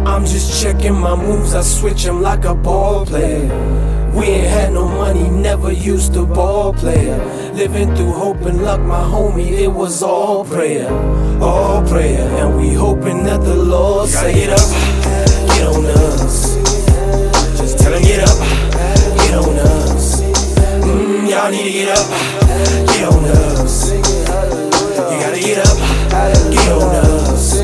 I'm just checking my moves, I switch them like a ball player. We ain't had no money, never used to ball player. Living through hope and luck, my homie, it was all prayer. All prayer, and we hoping that the Lord say get up, get on us. Just tell him get up, get on us. Y'all need to get up, get on us. You gotta get up, get on us.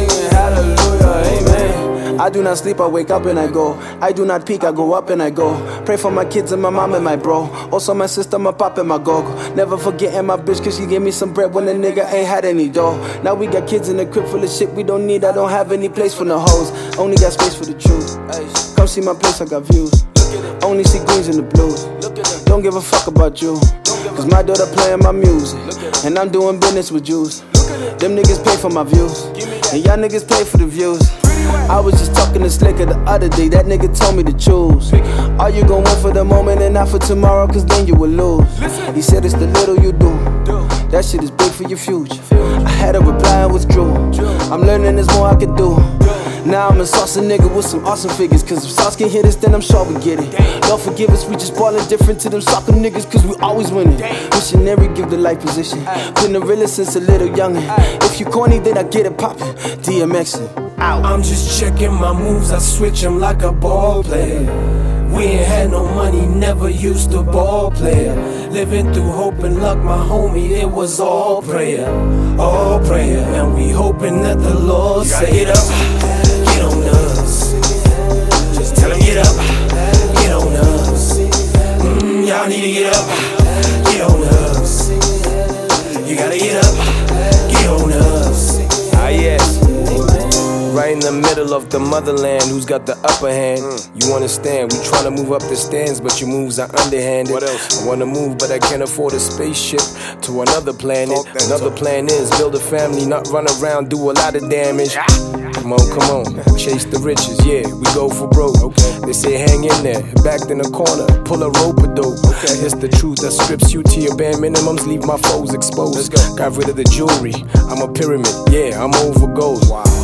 I do not sleep, I wake up and I go. I do not peak, I go up and I go. Pray for my kids and my mom and my bro. Also my sister, my pop and my gogo. Never forgetting my bitch cause she gave me some bread when a nigga ain't had any dough. Now we got kids in the crib full of shit we don't need. I don't have any place for the hoes. Only got space for the truth. Come see my place, I got views. Only see greens in the blues. Don't give a fuck about you. Cause my daughter playing my music. And I'm doing business with Jews. Them niggas pay for my views. And y'all niggas pay for the views. I was just talking to Slicker the other day, that nigga told me to choose. Are you gon' win for the moment and not for tomorrow, cause then you will lose. He said it's the little you do, that shit is big for your future. I had to reply and withdrew. I'm learning there's more I could do. Now I'm a saucy nigga with some awesome figures, cause if sauce can hit us then I'm sure we get it. Lord forgive us, we just ballin' different to them soccer niggas, cause we always winning. Missionary give the life position, been the realest since a little youngin'. If you corny then I get it poppin', DMXin'. I'm just checking my moves, I switch them like a ball player. We ain't had no money, never used to ball player. Living through hope and luck, my homie, it was all prayer. All prayer, and we hoping that the Lord say get up, get on us. Just tell him get up, get on us. Y'all need to get up, get on us. You gotta get up, get on us. Ah yes. Right in the middle of the motherland, who's got the upper hand? You understand, we tryna move up the stands, but your moves are underhanded. What else? I wanna move, but I can't afford a spaceship to another planet. Another plan is build a family, not run around, do a lot of damage. Come on, chase the riches, yeah, we go for broke. They say hang in there, backed in the corner, pull a rope or dope. It's the truth that strips you to your bare minimums, leave my foes exposed. Got rid of the jewelry, I'm a pyramid, yeah, I'm over gold.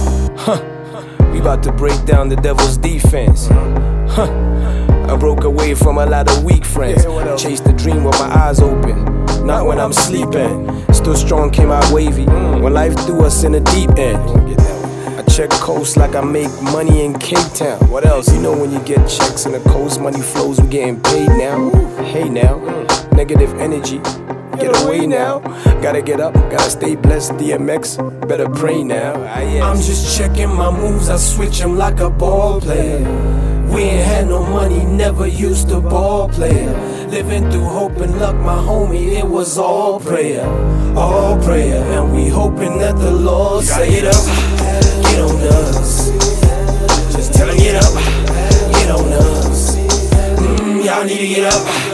We about to break down the devil's defense. I broke away from a lot of weak friends. Chased the dream with my eyes open, not when I'm sleeping. Still strong, came out wavy when life threw us in the deep end. I check coast like I make money in Cape Town. What else? You know when you get checks in the coast, money flows, we getting paid now. Hey now, negative energy, get away now. Gotta get up, gotta stay blessed, DMX, better pray now. I'm just checking my moves, I switch them like a ball player. We ain't had no money, never used to ball player. Living through hope and luck, my homie, it was all prayer. All prayer, and we hoping that the Lord say get up, get on us. Just tell him get up, get on us. Y'all need to get up.